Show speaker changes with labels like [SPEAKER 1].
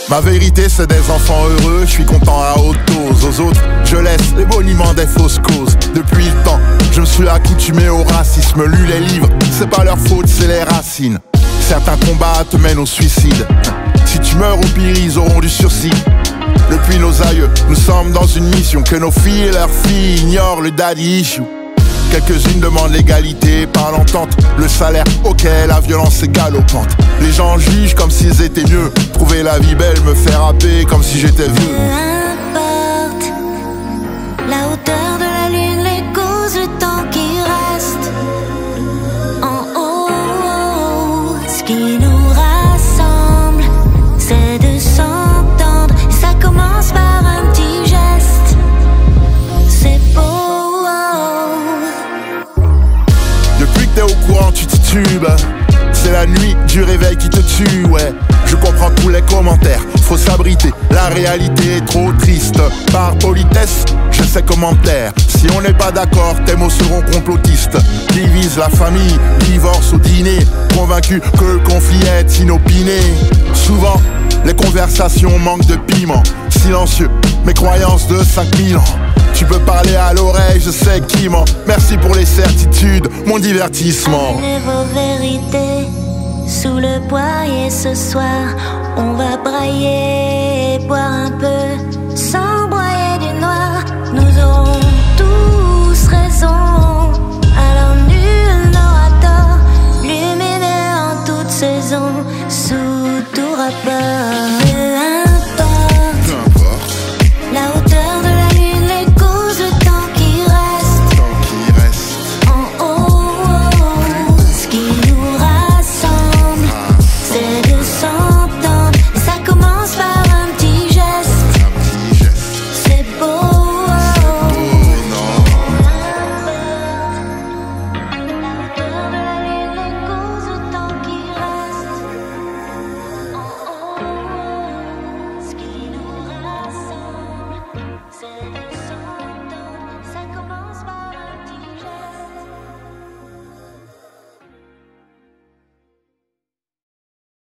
[SPEAKER 1] Ma vérité c'est des enfants heureux, je suis content à haute dose. Aux autres, je laisse les boniments des fausses causes. Depuis le temps, je me suis accoutumé au racisme. Lu les livres, c'est pas leur faute, c'est les racines. Certains combats te mènent au suicide. Si tu meurs au pire, ils auront du sursis. Depuis nos aïeux, nous sommes dans une mission que nos filles et leurs filles ignorent le daddy issue. Quelques-unes demandent l'égalité par l'entente, le salaire, ok, la violence est galopante. Les gens jugent comme s'ils étaient mieux. Trouver la vie belle, me faire rapper comme si j'étais vieux.
[SPEAKER 2] Peu importe la hauteur de la lune, les causes, le temps qui reste en haut. Ce qui nous rassemble, c'est de s'entendre. Ça commence par un petit geste. C'est beau.
[SPEAKER 1] Depuis que t'es au courant, tu titubes. C'est la nuit du réveil qui te tue, ouais. Je comprends tous les commentaires, faut s'abriter. La réalité est trop triste. Par politesse, je sais comment taire. Si on n'est pas d'accord, tes mots seront complotistes. Divise la famille, divorce au dîner. Convaincu que le conflit est inopiné. Souvent, les conversations manquent de piment. Silencieux, mes croyances de 5000 ans. Tu peux parler à l'oreille, je sais qui ment. Merci pour les certitudes, mon divertissement.
[SPEAKER 2] Amenez vos vérités sous le poirier ce soir. On va brailler et boire un peu